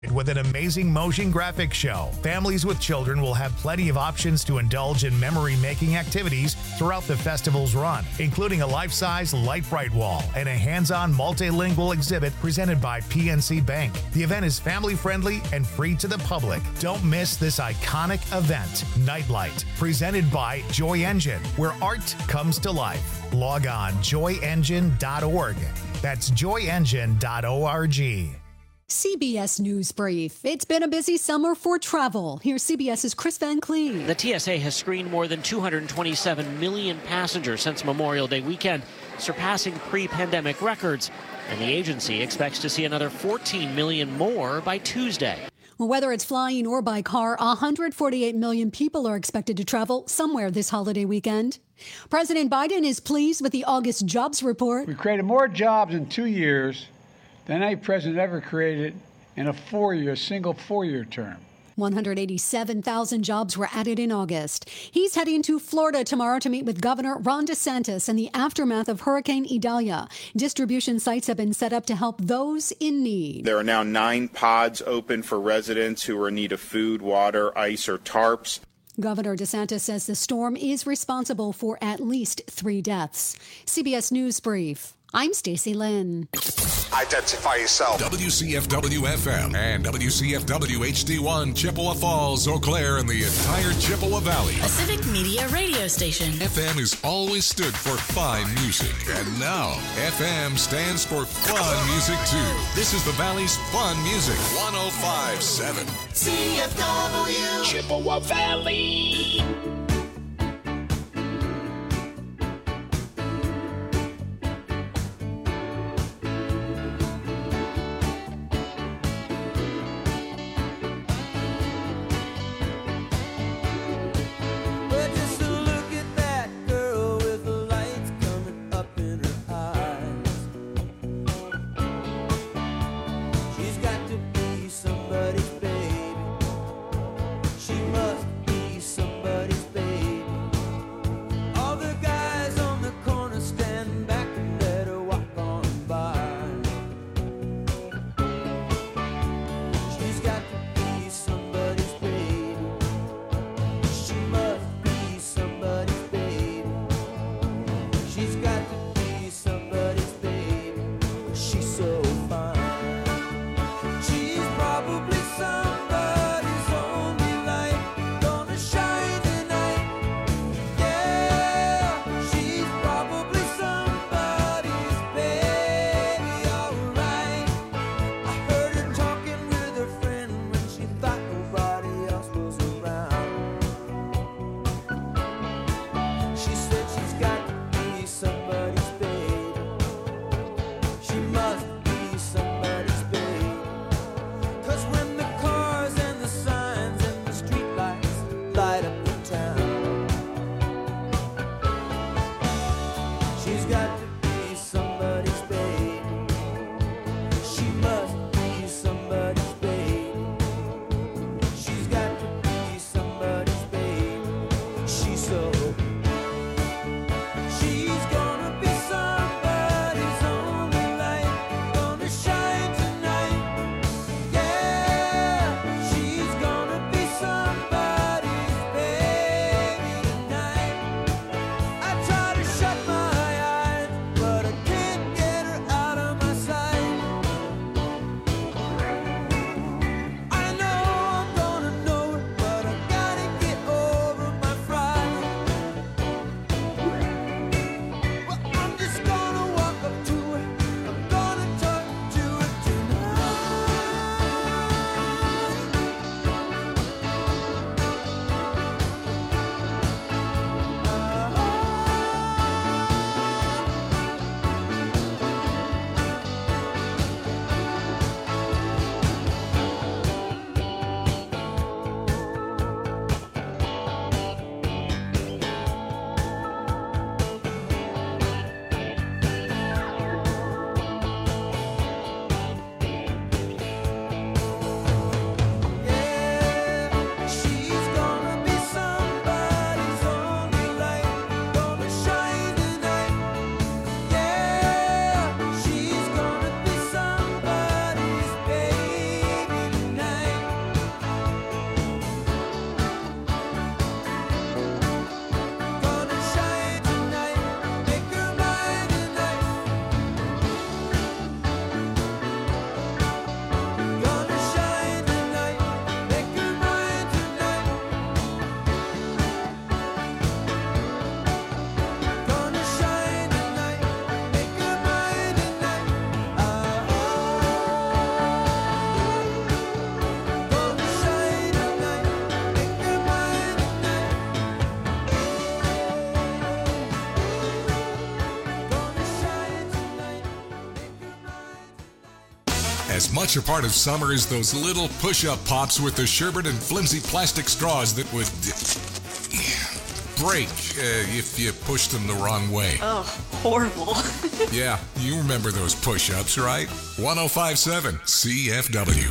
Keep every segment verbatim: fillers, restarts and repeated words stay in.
With an amazing motion graphics show, families with children will have plenty of options to indulge in memory-making activities throughout the festival's run, including a life-size Light Bright wall and a hands-on multilingual exhibit presented by P N C Bank. The event is family-friendly and free to the public. Don't miss this iconic event, Nightlight, presented by Joy Engine, where art comes to life. Log on joy engine dot org. That's joy engine dot org. C B S News Brief. It's been a busy summer for travel. Here's CBS's Chris Van Cleave. The T S A has screened more than two hundred twenty-seven million passengers since Memorial Day weekend, surpassing pre-pandemic records. And the agency expects to see another fourteen million more by Tuesday. Whether it's flying or by car, one hundred forty-eight million people are expected to travel somewhere this holiday weekend. President Biden is pleased with the August jobs report. We created more jobs in two years than any president ever created in a four-year, single four-year term. one hundred eighty-seven thousand jobs were added in August. He's heading to Florida tomorrow to meet with Governor Ron DeSantis in the aftermath of Hurricane Idalia. Distribution sites have been set up to help those in need. There are now nine pods open for residents who are in need of food, water, ice, or tarps. Governor DeSantis says the storm is responsible for at least three deaths. C B S News Brief. I'm Stacey Lynn. Identify yourself. W C F W F M and W C F W H D one, Chippewa Falls, Eau Claire, and the entire Chippewa Valley. A Civic Media radio station. F M has always stood for fine music, and now F M stands for fun music too. This is the Valley's fun music. one oh five point seven C F W Chippewa Valley. Somebody's baby. She must be somebody's baby. as much a part of summer as those little push-up pops with the sherbet and flimsy plastic straws that would break uh, if you pushed them the wrong way. Oh, horrible. Yeah, you remember those push-ups, right? one oh five point seven C F W.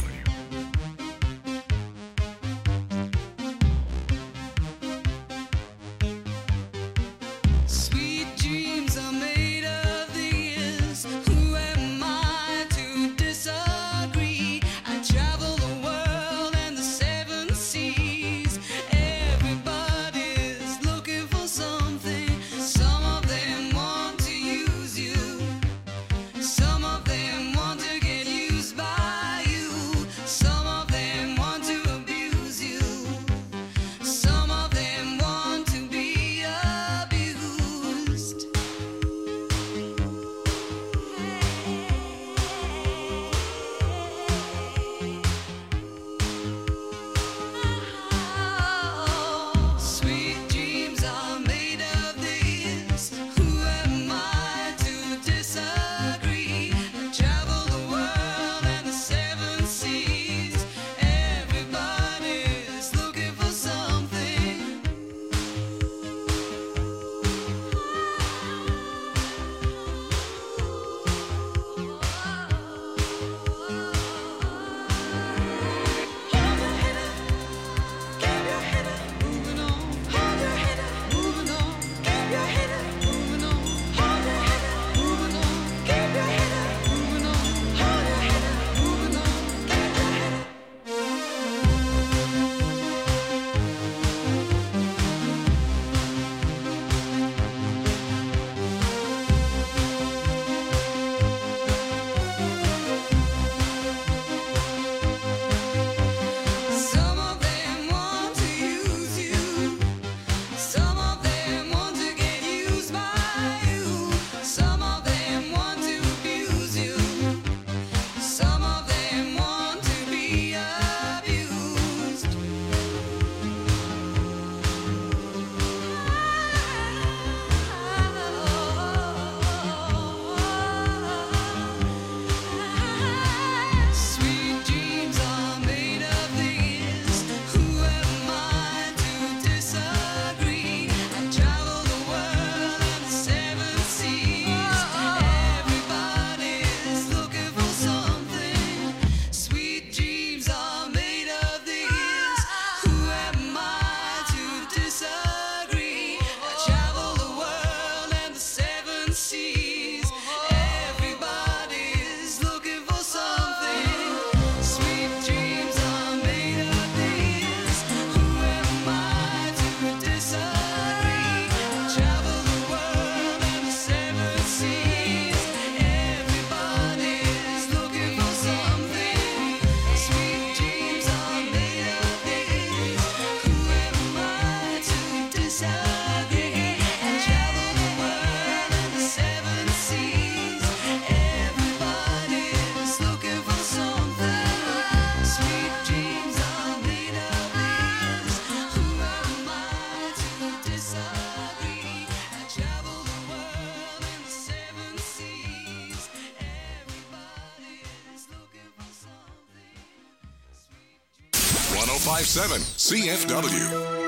one oh five point seven C F W.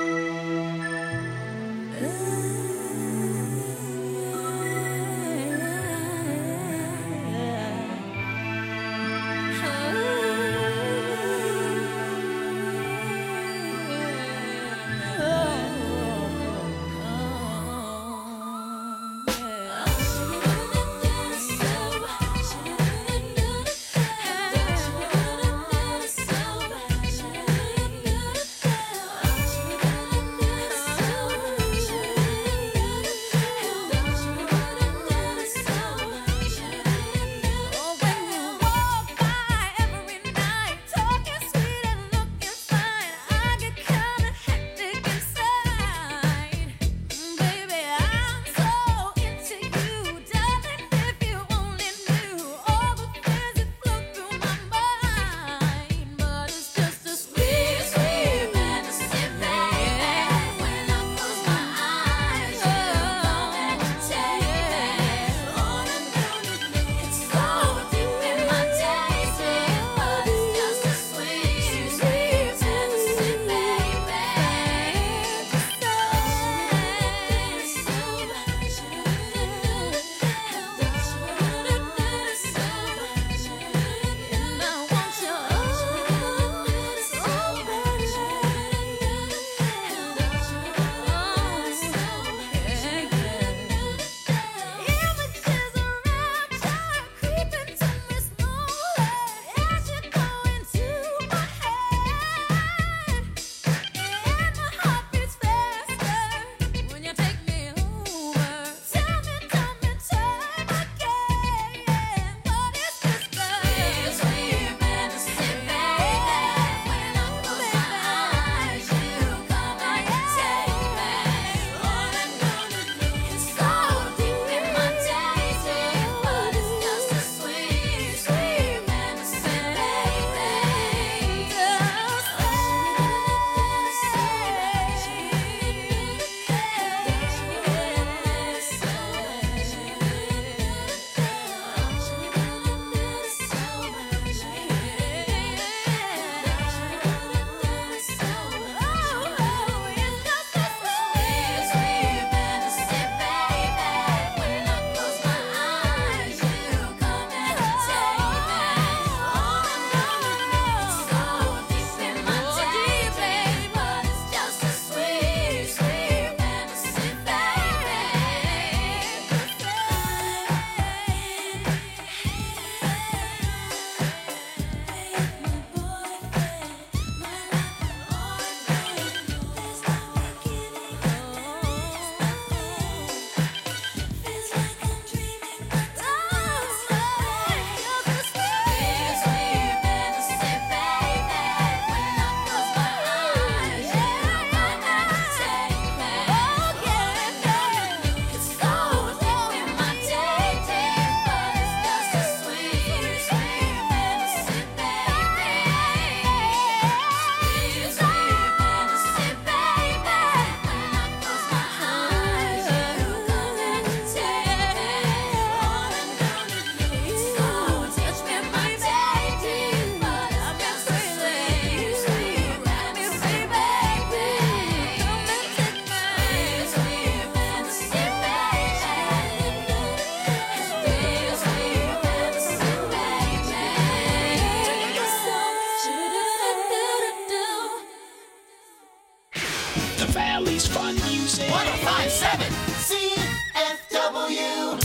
Valley's Fun Music. one oh five point seven C F W.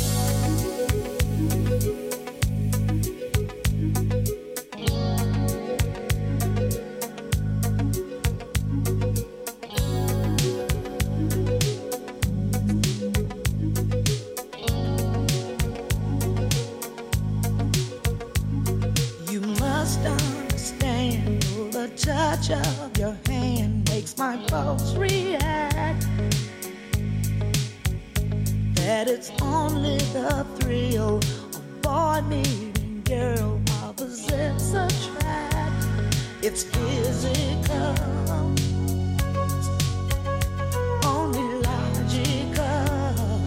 You must understand the touch of your hand makes my pulse react. That it's only the thrill of boy meeting girl opposites attract. It's physical, only logical.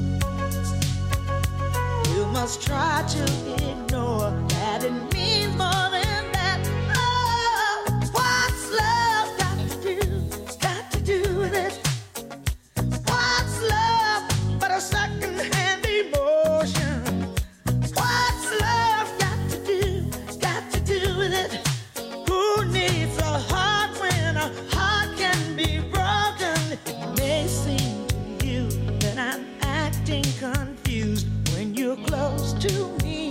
You must try to ignore that it means more than that. Oh, what's love got to do? Got to do with it. What's love but a second-hand emotion? What's love got to do? Got to do with it. Who needs a heart when a heart can be broken? It may seem to you that I'm acting confused when you're close to me.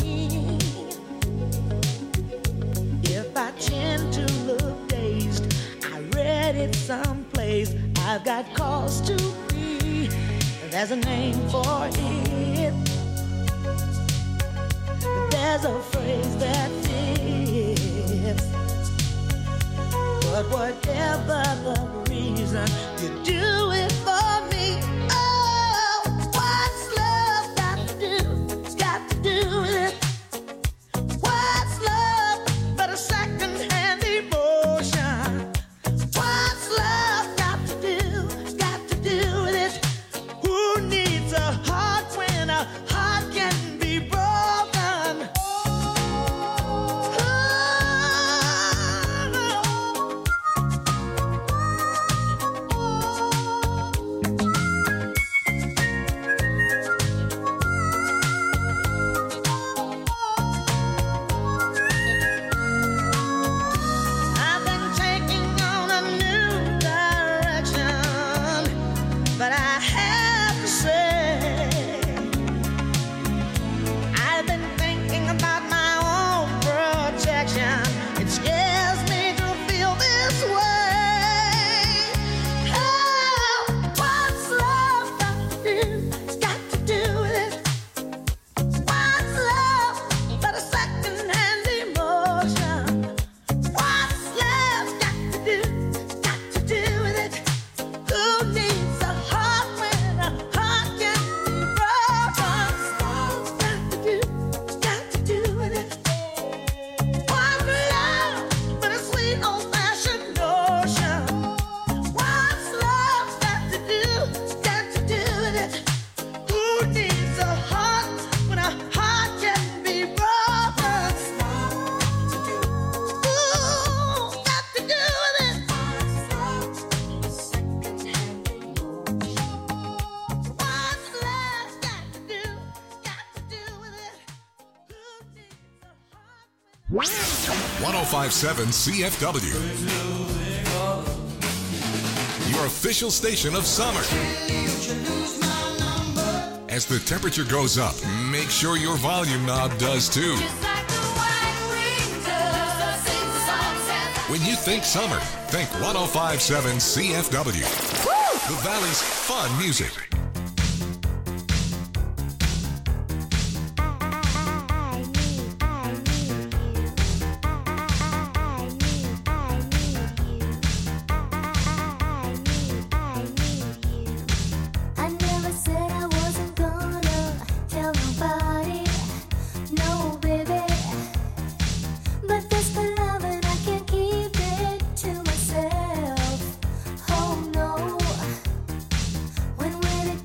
If I tend to look dazed, I read it someplace. I've got cause to be. There's a name for it. There's a phrase that fits. But whatever the reason, you do it for me. Oh, what's love got to do? Got to do with it. What's love but a second-hand emotion? What's love got to do? Got to do with it. Who needs a heart when a heart can be broken? I've been taking on a new direction, but I have to say, I've been thinking about my own protection. It scares me to feel this way. Oh, what's love got to do? Got to do with it. What's love but a second-hand emotion? What's love got to do? Got to do with it. Who needs a heart when a heart can be broken? What's got to do? Got to do with it. What's love but a sweet old-fashioned notion? What's love got to do? Got to do with it. Who needs a heart when a heart can be broken? Ooh, got to do with it. What's love got to do? Got to do with it. Who needs a heart when a one oh five point seven C F W. Your official station of summer. As the temperature goes up, make sure your volume knob does too. When you think summer, think one oh five point seven C F W. The Valley's fun music. I never said I wasn't gonna tell nobody, no baby. But this for love and I can't keep it to myself. Oh no, when we're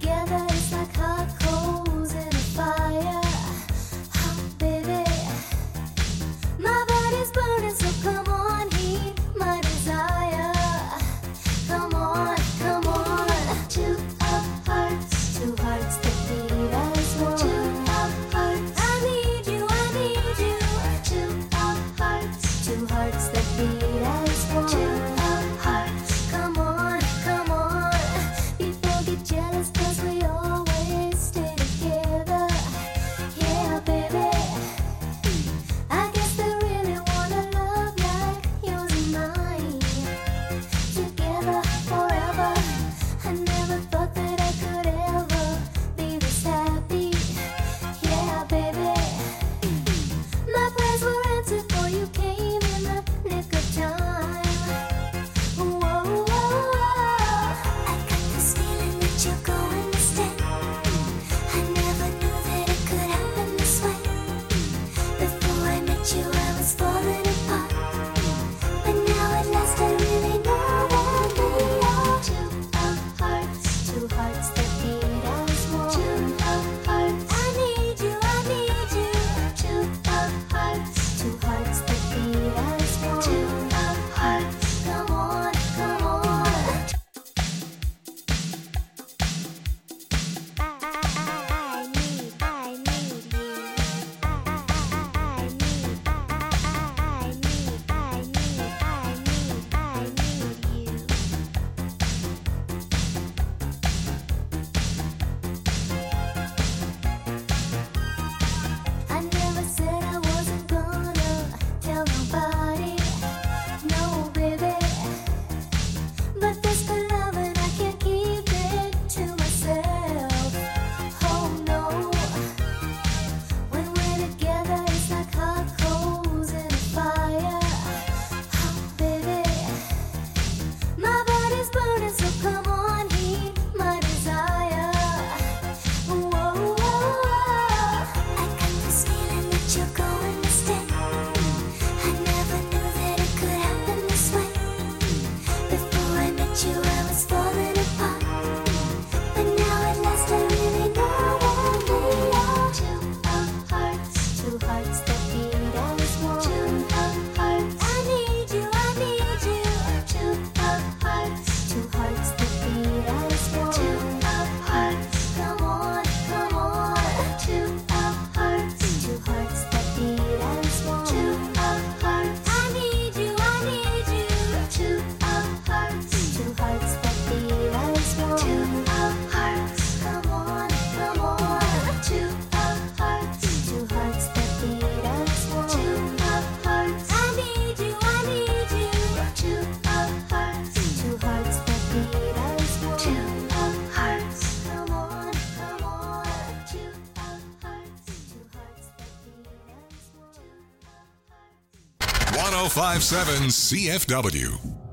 five point seven C F W.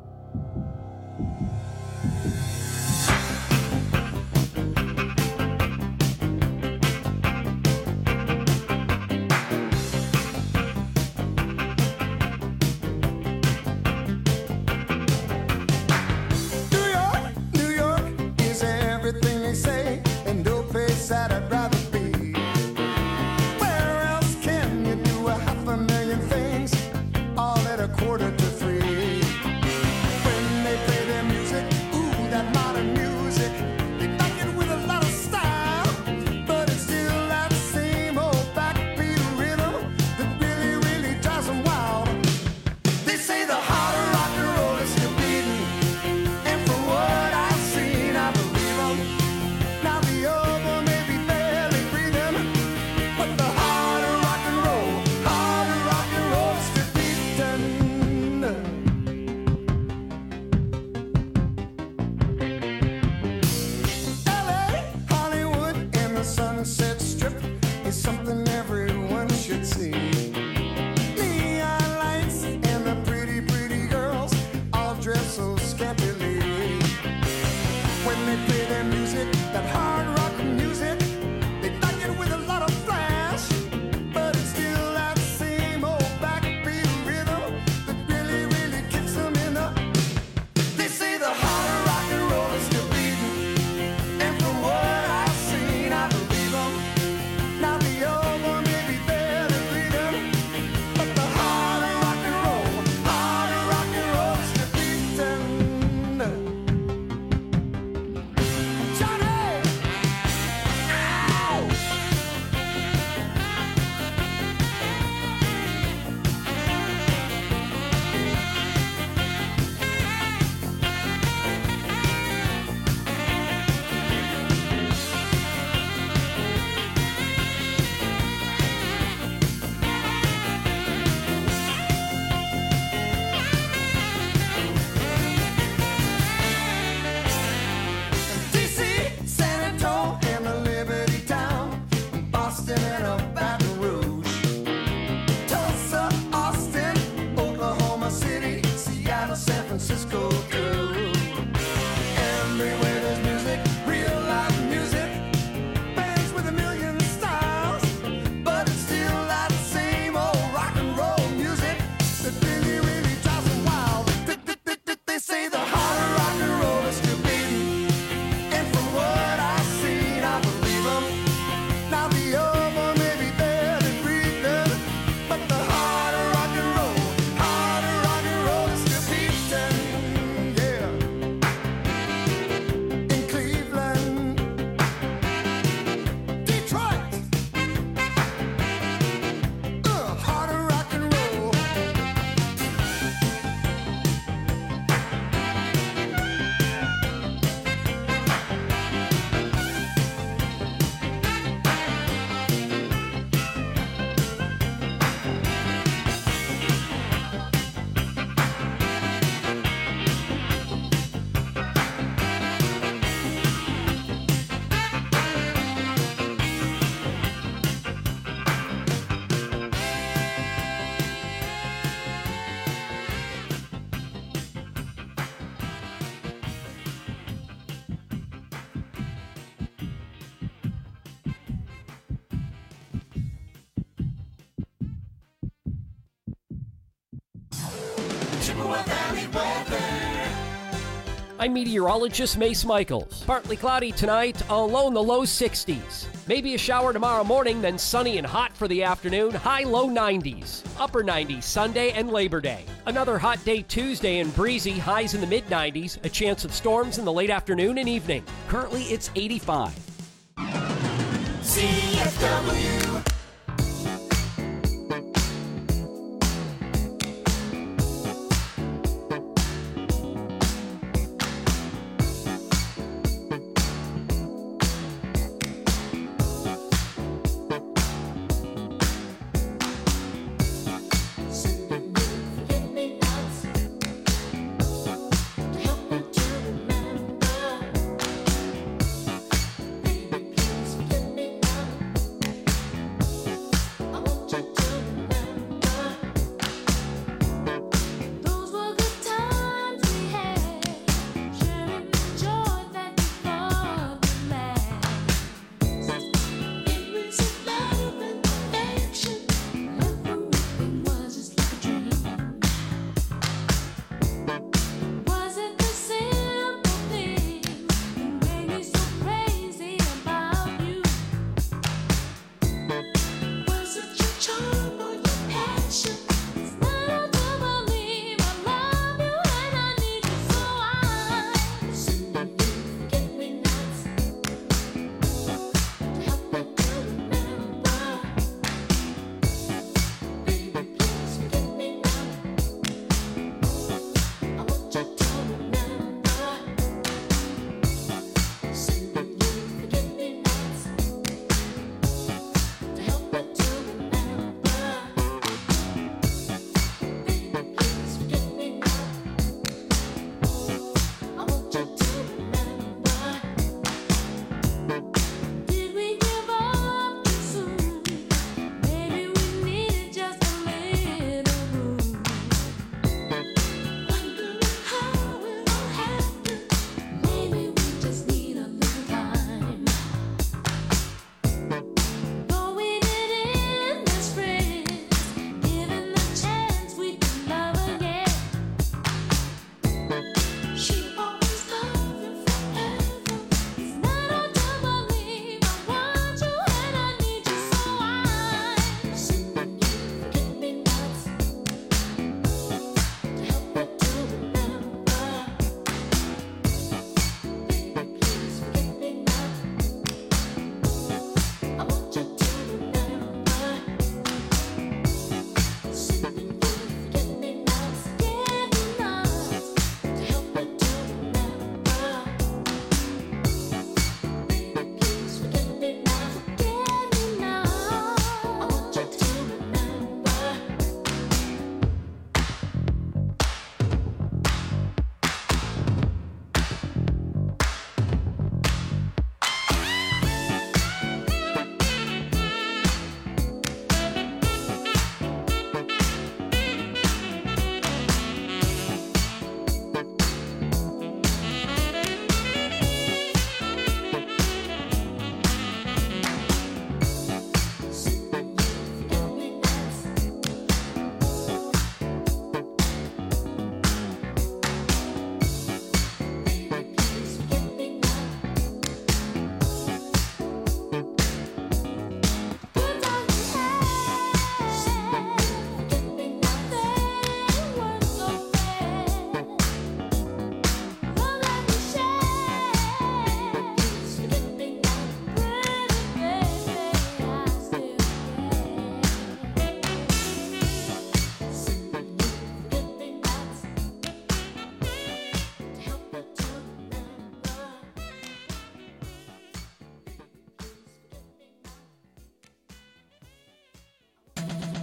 I'm meteorologist Mace Michaels. Partly cloudy tonight, a low in the low sixties. Maybe a shower tomorrow morning, then sunny and hot for the afternoon, high low nineties. Upper nineties Sunday and Labor Day. Another hot day Tuesday and breezy, highs in the mid nineties, a chance of storms in the late afternoon and evening. Currently it's eighty-five. C F W.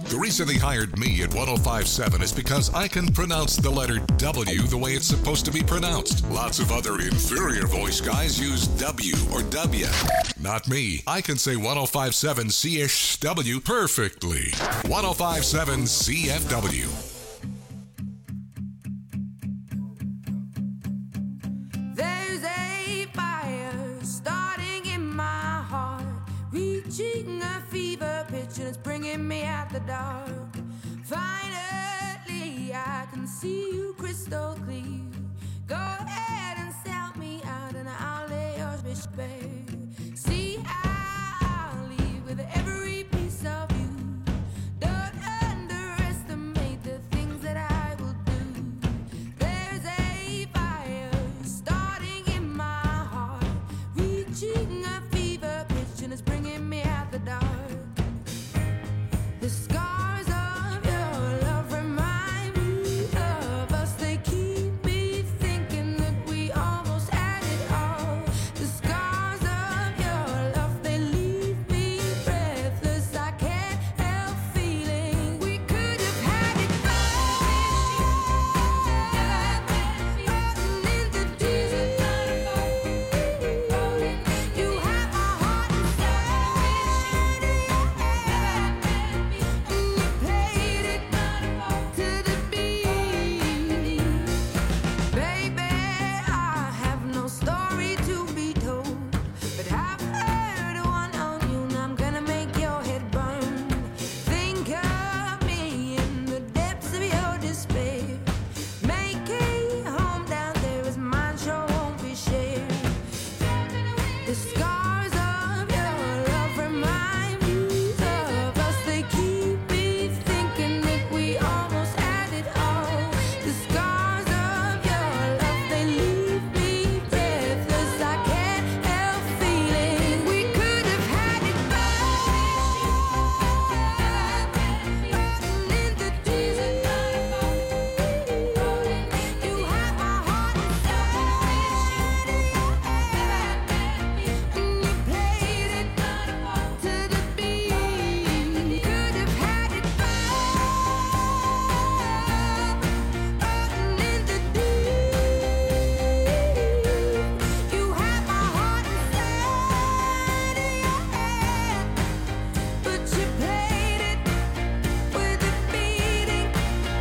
The reason they hired me at one oh five point seven is because I can pronounce the letter W the way it's supposed to be pronounced. Lots of other inferior voice guys use W or W. Not me. I can say one oh five point seven C H W perfectly. one oh five point seven C F W. There's a fire starting in my heart, reaching a fever pitch and it's bringing me out the dark. Finally, I can see you crystal clear. Go ahead and sell me out and I'll lay your bitch bare. See, I'll leave with every piece of you. Don't underestimate the things that I will do. There's a fire starting in my heart, reaching a fever pitch and it's bringing me out the dark. The scars of your love remind me of us. They keep me thinking that we almost had it all. The scars of your love, they leave me breathless. I can't help feeling we could have had it all. Rotten in the desert. You have my heart and soul. And you played it to the beat. Baby, I have no story to be told, but I've heard one on you and I'm gonna make your head burn. Think of me in the depths of your despair. Make a home down there as mine sure won't be shared. The scars of your love remind me of us. They keep me thinking that we almost had it all. The scars of your love, they leave me breathless. I can't help feeling we could have had it all. Rotten in the desert. You have my heart and soul. And you played it to the beat. Could have had it all. Rotten in the deep. You have my heart inside of your hand, but you played it with a beating.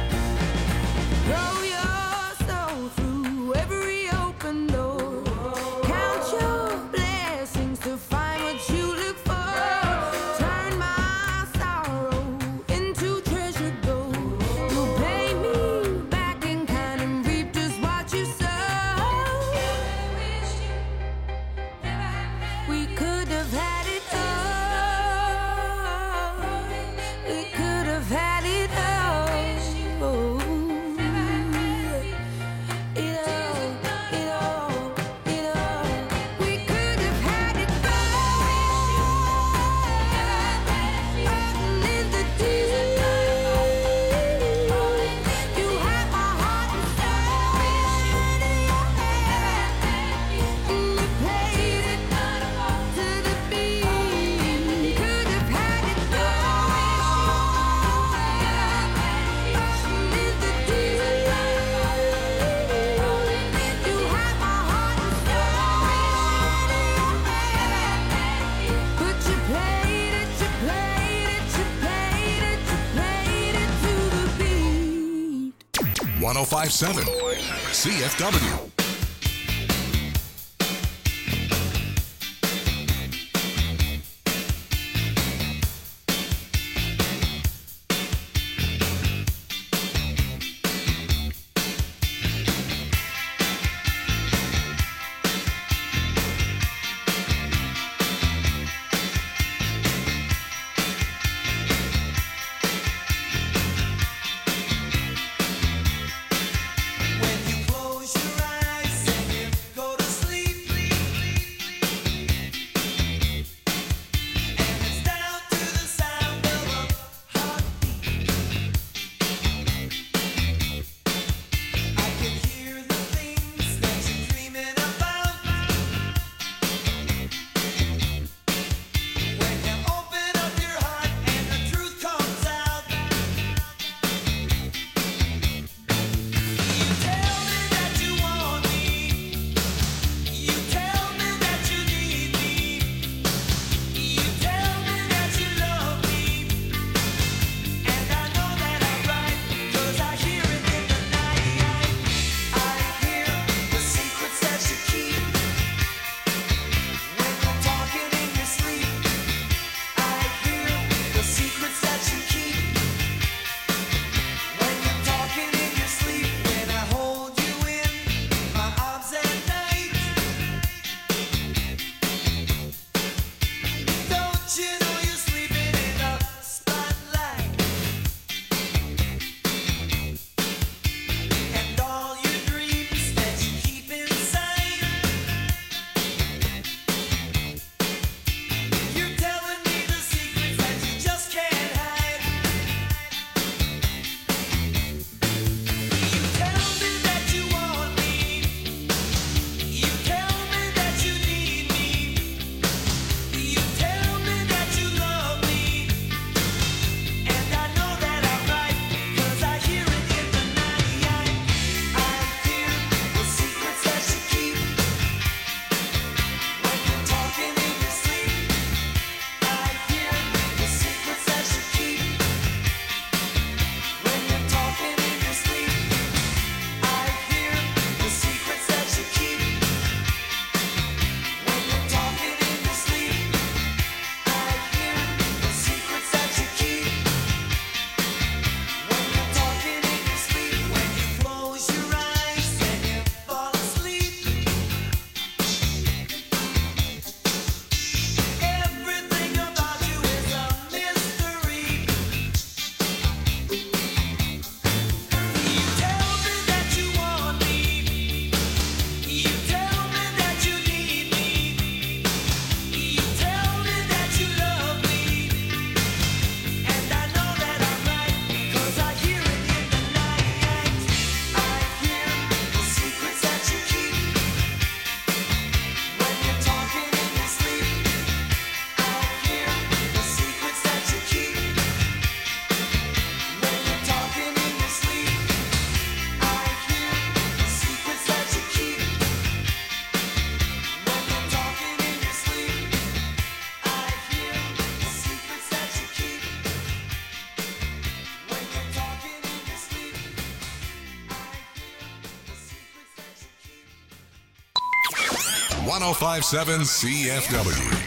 Throw your soul through every open door. Count your blessings to find what you look for. Turn my sorrow into treasure gold. You pay me back in kind and reap just what you sow. We could have had it all. We could have had it all. It all, it all, it all. We could have had it all. Rotten in the desert. You have my heart and soul. And you played it to the beat. Could have had it all. Rotten in the desert. You have my heart and soul. But you played it, you played it, you played it, you played it to the beat. one oh five point seven C F W. When you close your eyes. one oh five point seven C F W.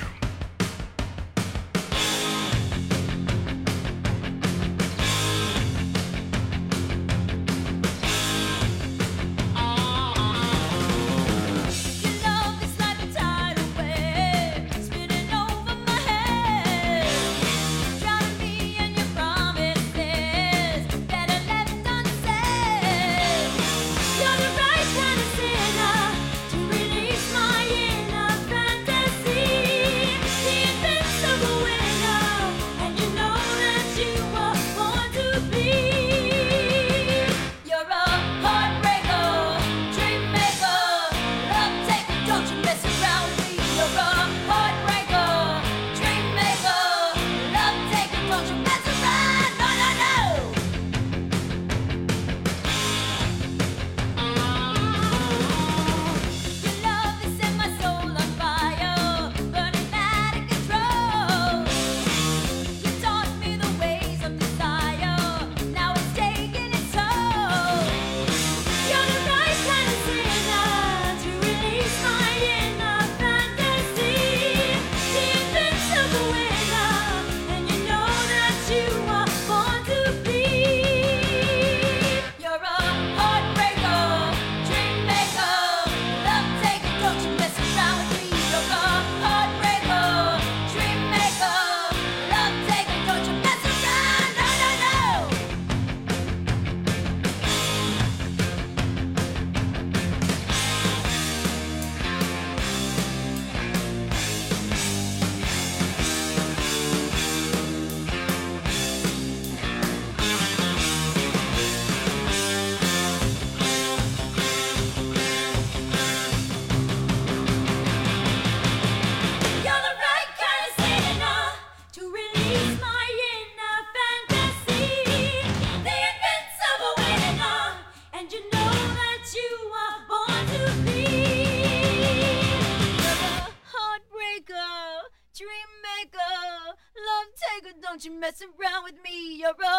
Don't you mess around with me, you're a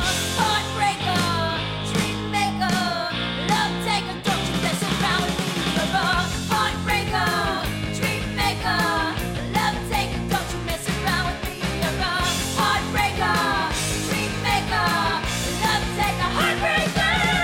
heartbreaker, dream maker, love taker. Don't you mess around with me, you're a heartbreaker, dream maker, love taker. Don't you mess around with me, you're a heartbreaker, dream maker, love taker, heartbreaker.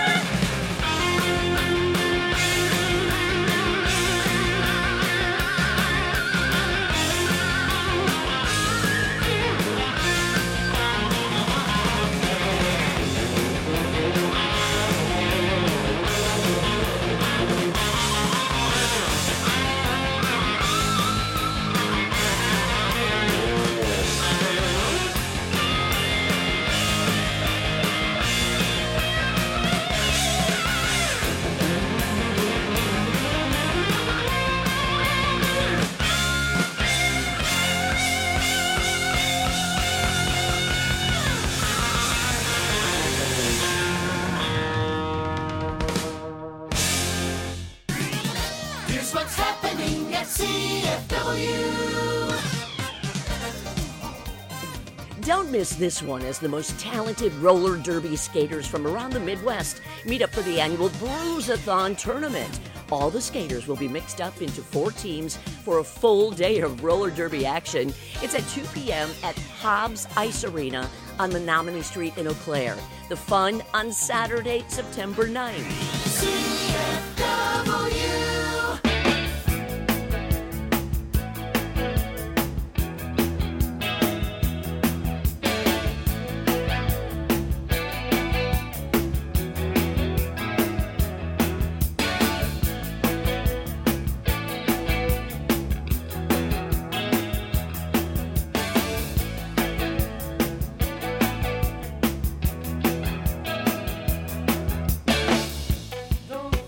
Here's what's happening at C F W. Don't miss this one as the most talented roller derby skaters from around the Midwest meet up for the annual Bruise-a-thon tournament. All the skaters will be mixed up into four teams for a full day of roller derby action. It's at two p.m. at Hobbs Ice Arena on Menominee Street in Eau Claire. The fun on Saturday, September ninth. C F W. Don't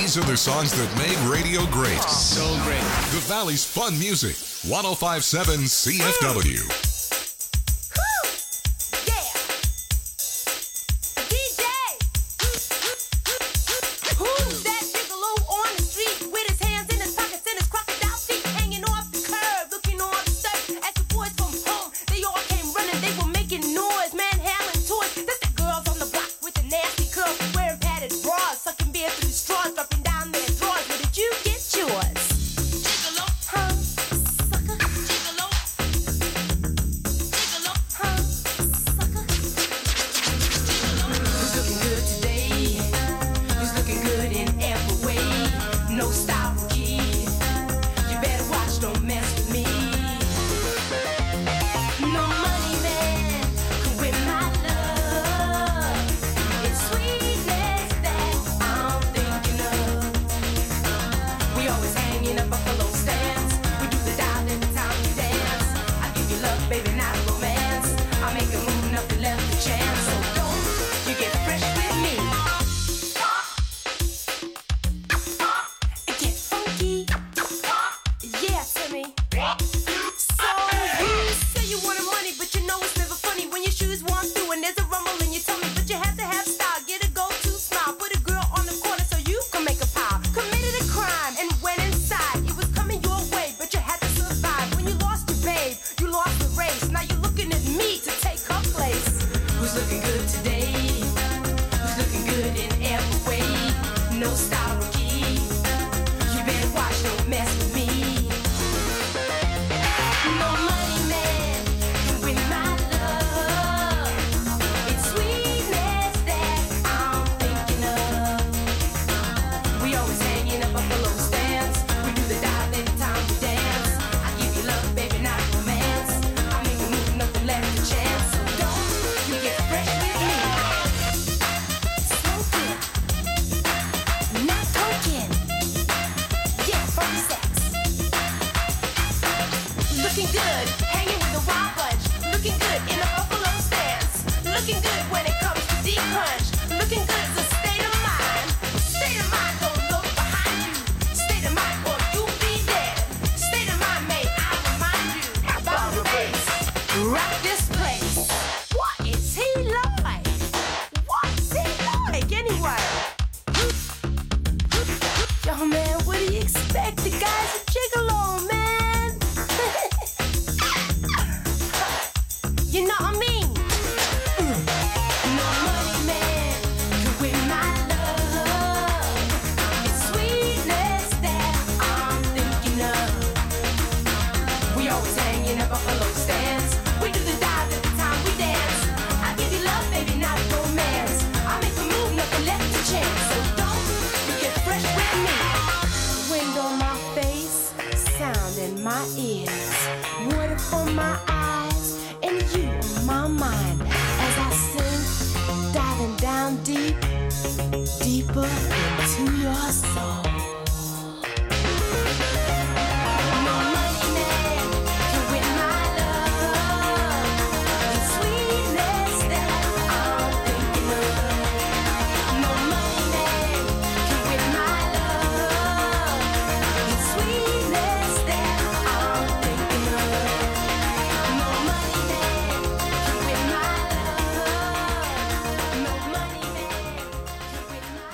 These are the songs that made radio great. So great. The Valley's fun music. one oh five point seven C F W. Who's that gigolo on the street with his hands in his pockets and his crocodile feet hanging off the curb, looking all disturbed? As the boys from home, they all came running, they were making noise, manhandling toys. That's the girls on the block with the nasty curls, wearing padded bras, sucking beer through straws, dropping down their drawers. Where did you get yours? Gigolo, huh? Sucker, gigolo. Gigolo, huh? Sucker. Who's looking good today? Who's looking good in every way? No style key. You better watch, don't mess with me. No money man can win my love. It's sweetness that I'm thinking of. We always hanging up buffalo stands. We do the dial every time we dance. I give you love, baby, not romance. I make a move, nothing left to chance. So don't you get fresh with me. Get funky. Yeah, Timmy. So you say you wanted money, but you know it's never funny when your shoes walk through and there's a rumble in your tummy. But you have to have style, get a go-to smile. Put a girl on the corner so you can make a pile. Committed a crime and went inside. It was coming your way, but you had to survive. When you lost your babe, you lost the race. Now you're looking at me to take her place. Who's looking good today? Who's looking good in every way? No style key. You better watch, don't mess with me. No money man can win my love. It's sweetness that I'm thinking of. We always hanging up buffalo stands. We do the dive every time we dance. I give you love, baby, not romance. I make a move, nothing left to chance. So don't you get fresh with me. Smoking, not token. Yeah, funky sex. Looking good, hanging with the wild bunch. Looking good in the buffalo stance. Looking good when it comes to deep punch. Looking good is a state of mind. State of mind, don't look behind you. State of mind, or you'll be dead. State of mind, may I remind you about the face. Rock this place. What is he like? What's he like anyway? Yo, man, what do you expect? The guy's a gigolo, man. You know what I mean? No money man can win my love. It's sweetness that I'm thinking of. We always hanging at buffalo stands. We do the dive every time we dance. I give you love, baby, not romance. I make a move, nothing left to chance. So don't you get fresh with me. Wind on my face, sound in my ears, water for my eyes, and you on my mind. As I sing, diving down deep, deeper into your soul. No money man can win my love. It's sweetness that I'm thinking of. No money man can win my love. It's sweetness that I'm thinking of. No money man can win my love. No money man can win my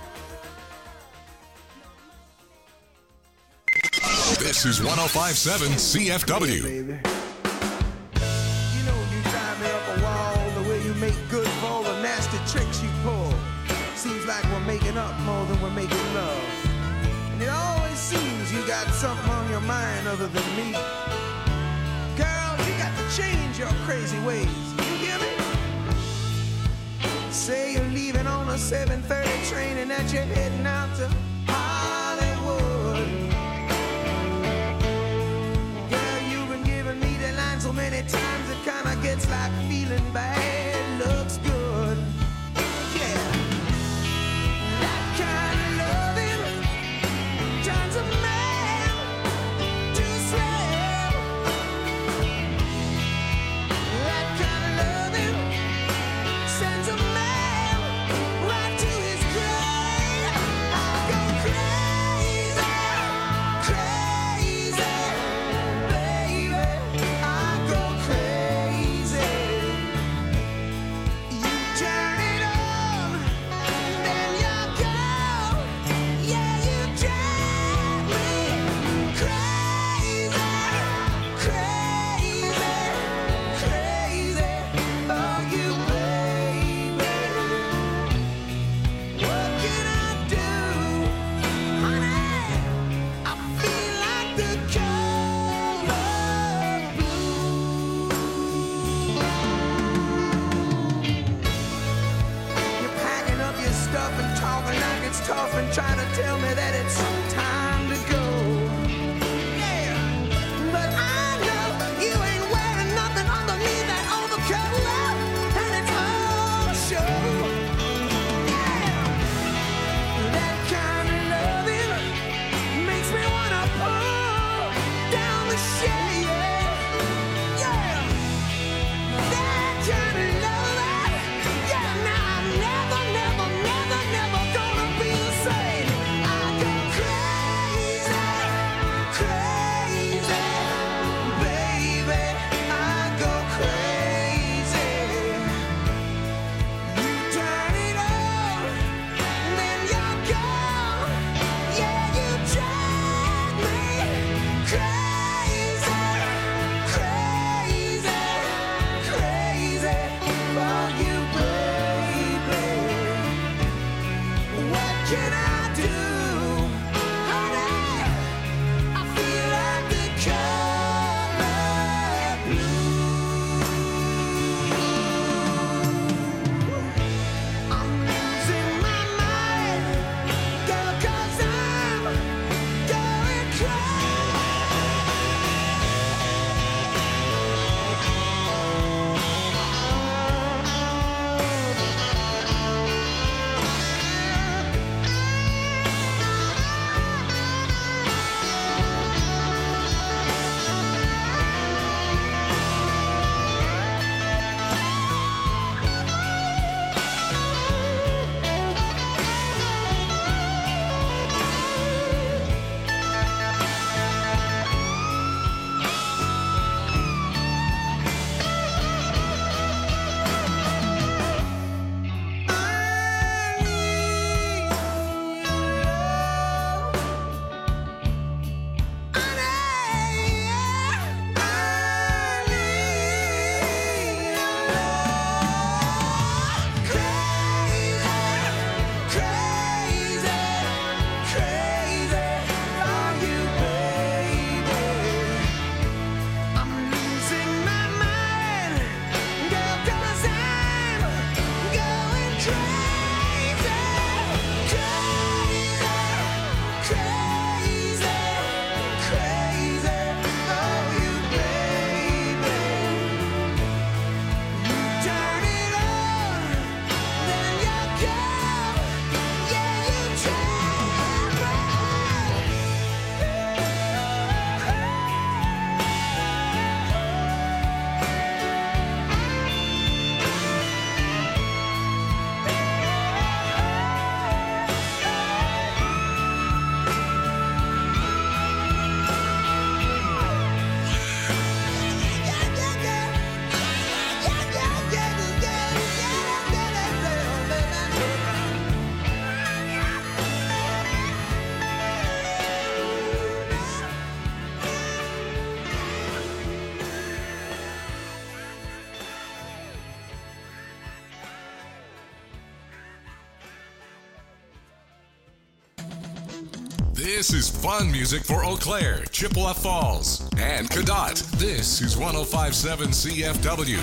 This is one oh five point seven C F W. You know you drive me up a wall, the way you make good for all the nasty tricks you pull. Seems like we're making up more than we're making love. And it always seems you got something on your mind other than me. Girl, you got to change your crazy ways. You hear me? Say you're leaving on a seven thirty train and that you're heading out to Hollywood. Girl, you've been giving me the line so many times it kinda gets like feeling bad looks good. Yeah. That kind of loving turns a man to slave. That kind of loving sends a man right to his grave. I go it's tough and try to tell me that it's time to go. Yeah, but I know you ain't wearing nothing underneath that overcoat, love, and it's all a show. Yeah, that kind of loving makes me wanna pull down the shade. Yeah, that kind of loving. Yeah, now I'm never, never, never, never gonna be the same. I go crazy, crazy, baby. I go crazy. You turn it on, then you're gone. Yeah, you drive me crazy, crazy, crazy for you, baby. What can I do, honey? I feel like the color blue. I'm losing my mind, girl, 'cause I'm going This is fun music for Eau Claire, Chippewa Falls, and Cadott. This is one oh five point seven C F W.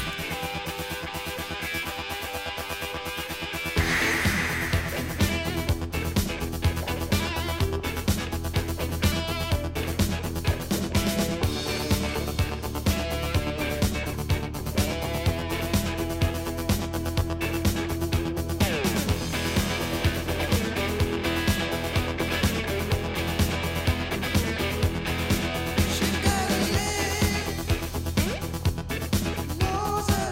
She got a leg, knows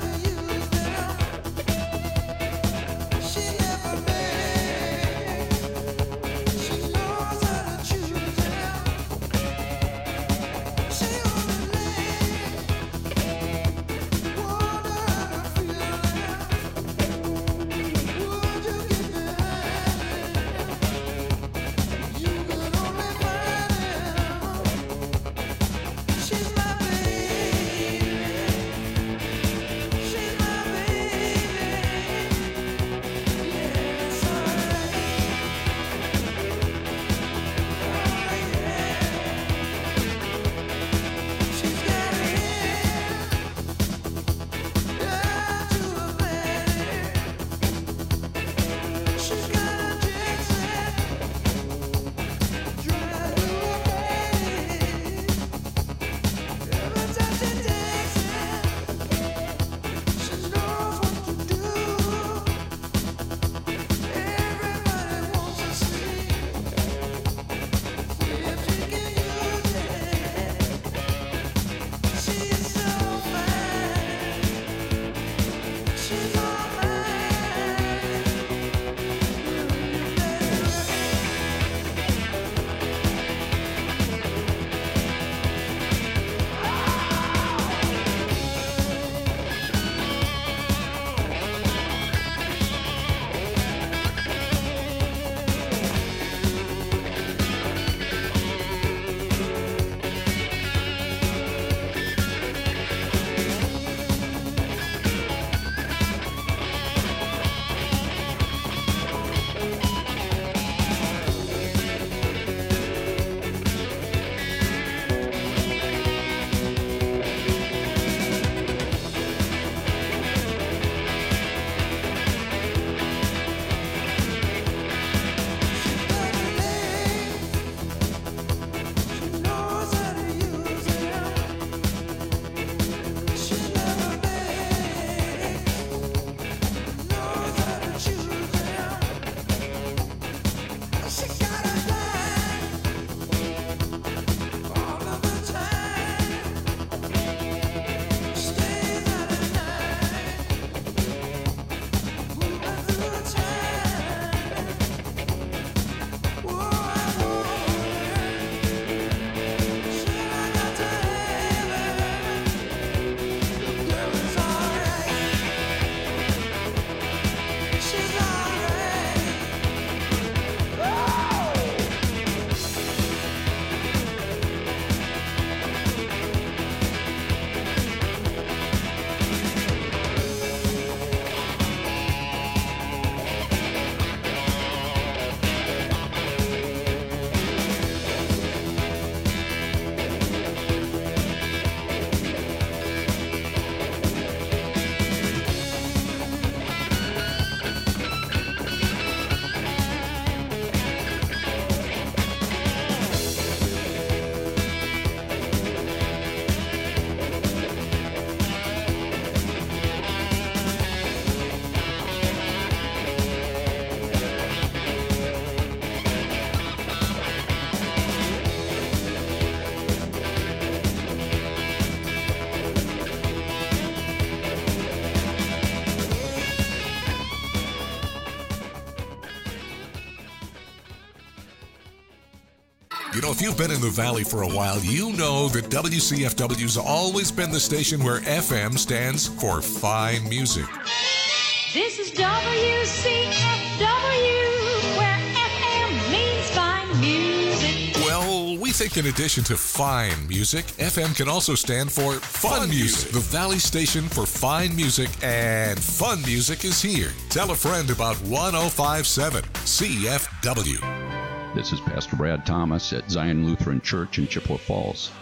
You know, if you've been in the Valley for a while, you know that W C F W's always been the station where F M stands for fine music. This is W C F W, where F M means fine music. Well, we think in addition to fine music, F M can also stand for fun, fun music. music. The Valley station for fine music and fun music is here. Tell a friend about one oh five point seven C F W. This is Pastor Brad Thomas at Zion Lutheran Church in Chippewa Falls.